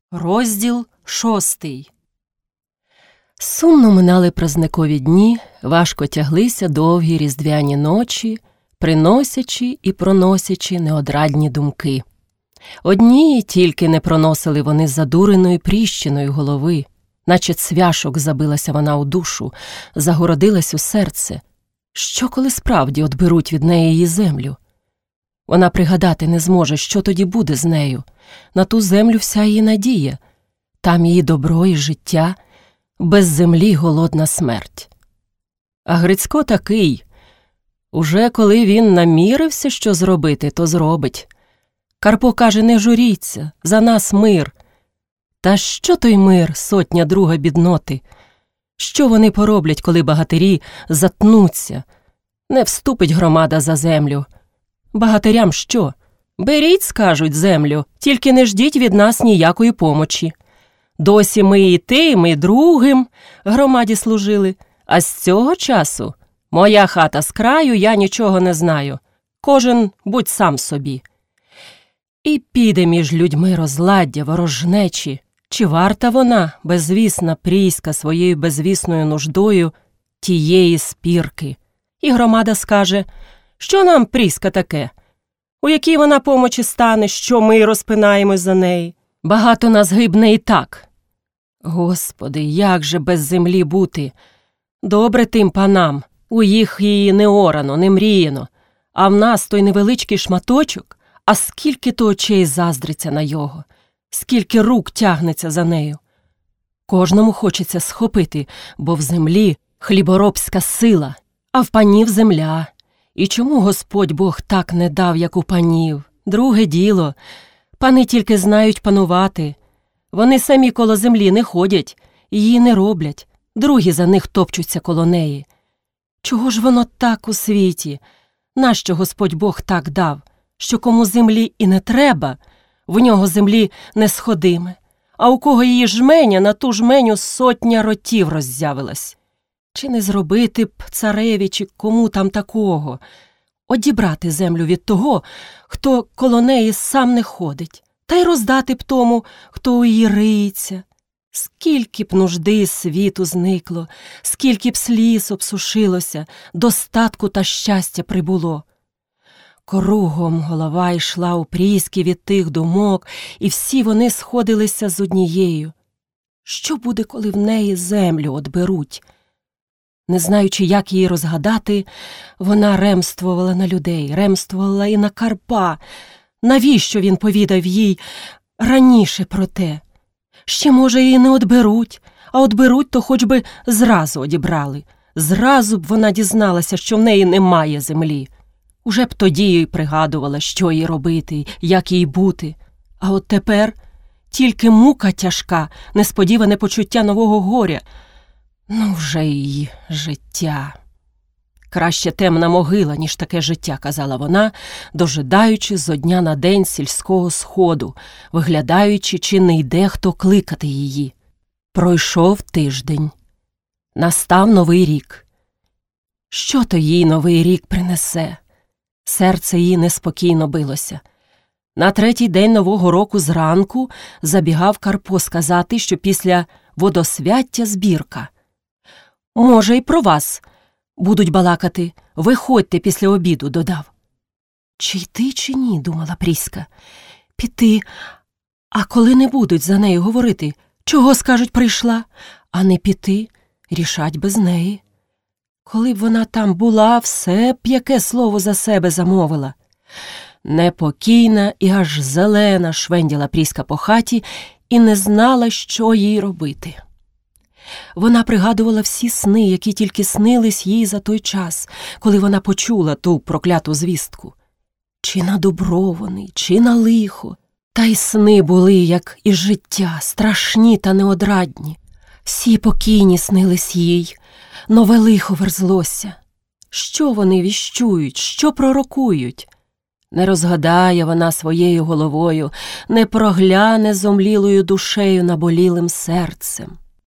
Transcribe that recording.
Розділ 6. Сумно минали празникові дні, важко тяглися довгі різдвяні ночі, приносячи і проносячи неодрадні думки. Одні тільки не проносили вони задуреною пріщиною голови, наче цвяшок забилася вона у душу, загородилась у серце. Що, коли справді отберуть від неї її землю? Вона пригадати не зможе, що тоді буде з нею. На ту землю вся її надія. Там її добро і життя, без землі голодна смерть. А Грицько такий. Уже коли він намірився, що зробити, то зробить. Карпо каже, не журіться, за нас мир. Та що той мир, сотня друга бідноти? Що вони пороблять, коли багатирі затнуться? Не вступить громада за землю. Багатирям що? Беріть, скажуть, землю, тільки не ждіть від нас ніякої помочі. Досі ми і тим, і другим громаді служили, а з цього часу моя хата з краю, я нічого не знаю. Кожен будь сам собі. І піде між людьми розладдя, ворожнечі. Чи варта вона, безвісна пріська, своєю безвісною нуждою тієї спірки? І громада скаже, що нам пріська таке? У якій вона помочі стане, що ми розпинаємось за неї? Багато нас гибне і так. Господи, як же без землі бути? Добре тим панам, у їх її не орано, не мріяно, а в нас той невеличкий шматочок, а скільки то очей заздриться на його, скільки рук тягнеться за нею. Кожному хочеться схопити, бо в землі хліборобська сила, а в панів земля. І чому Господь Бог так не дав, як у панів? Друге діло. Пани тільки знають панувати. Вони самі коло землі не ходять, її не роблять. Другі за них топчуться коло неї. Чого ж воно так у світі? Нащо Господь Бог так дав? Що кому землі і не треба, в нього землі не сходиме. А у кого її жменя, на ту жменю сотня ротів роззявилась. Чи не зробити б цареві, чи кому там такого? Одібрати землю від того, хто коло неї сам не ходить, та й роздати б тому, хто у її риється. Скільки б нужди з світу зникло, скільки б сліз обсушилося, достатку та щастя прибуло. Кругом голова йшла у пріски від тих думок, і всі вони сходилися з однією. Що буде, коли в неї землю одберуть? Не знаючи, як її розгадати, вона ремствувала на людей, ремствувала і на Карпа. Навіщо він повідав їй раніше про те? Ще, може, її не одберуть, а одберуть, то хоч би зразу одібрали. Зразу б вона дізналася, що в неї немає землі. Уже б тоді їй пригадувала, що їй робити, як їй бути. А от тепер тільки мука тяжка, несподіване почуття нового горя. Ну вже її життя. Краще темна могила, ніж таке життя, казала вона, дожидаючи зо дня на день сільського сходу, виглядаючи, чи не йде хто кликати її. Пройшов тиждень. Настав новий рік. Що то їй новий рік принесе? Серце її неспокійно билося. На третій день нового року зранку забігав Карпо сказати, що після водосвяття збірка. Може, й про вас будуть балакати. Виходьте після обіду, додав. Чи йти, чи ні, думала Пріська. Піти, а коли не будуть за нею говорити, чого, скажуть, прийшла, а не піти, рішать без неї. Коли б вона там була, все б яке слово за себе замовила. Непокійна і аж зелена швенділа Пріська по хаті і не знала, що їй робити. Вона пригадувала всі сни, які тільки снились їй за той час, коли вона почула ту прокляту звістку. Чи на добро вони, чи на лихо. Та й сни були, як і життя, страшні та неодрадні. Всі покійні снились їй, нове лихо верзлося. Що вони віщують, що пророкують? Не розгадає вона своєю головою, не прогляне зомлілою душею наболілим серцем.